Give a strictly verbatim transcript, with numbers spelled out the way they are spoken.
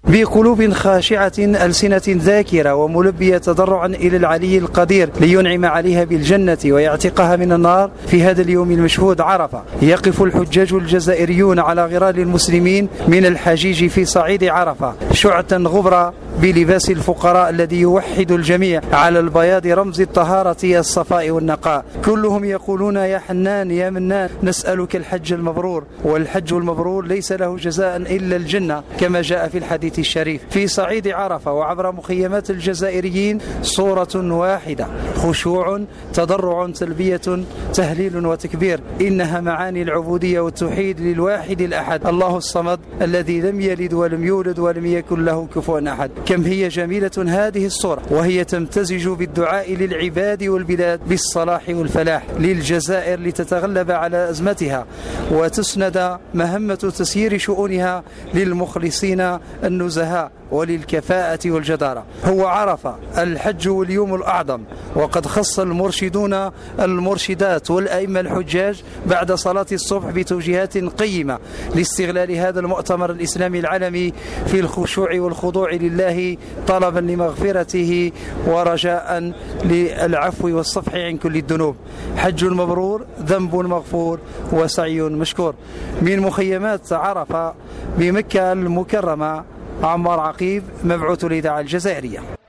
بقلوب خاشعة ألسنة ذاكرة وملبية تضرعا إلى العلي القدير لينعم عليها بالجنة ويعتقها من النار في هذا اليوم المشهود عرفة. يقف الحجاج الجزائريون على غرار المسلمين من الحجيج في صعيد عرفة شعثا غبرا بلباس الفقراء الذي يوحد الجميع على البياض رمز الطهارة الصفاء والنقاء. كلهم يقولون يا حنان يا منان نسألك الحج المبرور، والحج المبرور ليس له جزاء إلا الجنة كما جاء في الحديث الشريف. في صعيد عرفة وعبر مخيمات الجزائريين صورة واحدة، خشوع تضرع تلبية تهليل وتكبير، إنها معاني العبودية والتوحيد للواحد الأحد الله الصمد الذي لم يلد ولم يولد ولم يكن له كفوا أحد. كم هي جميلة هذه الصورة، وهي تمتزج بالدعاء للعباد والبلاد بالصلاح والفلاح، للجزائر لتتغلب على أزمتها وتسند مهمة تسيير شؤونها للمخلصين النزهاء وللكفاءة والجدارة. هو عرفة الحج واليوم الأعظم، وقد خص المرشدون المرشدات والأئمة الحجاج بعد صلاة الصبح بتوجيهات قيمة لاستغلال هذا المؤتمر الإسلامي العالمي في الخشوع والخضوع لله طلبا لمغفرته ورجاء للعفو والصفح عن كل الذنوب. حج مبرور، ذنب مغفور، وسعي مشكور. من مخيمات عرفة بمكة المكرمة، عمار عقيب، مبعوث الإذاعة الجزائرية.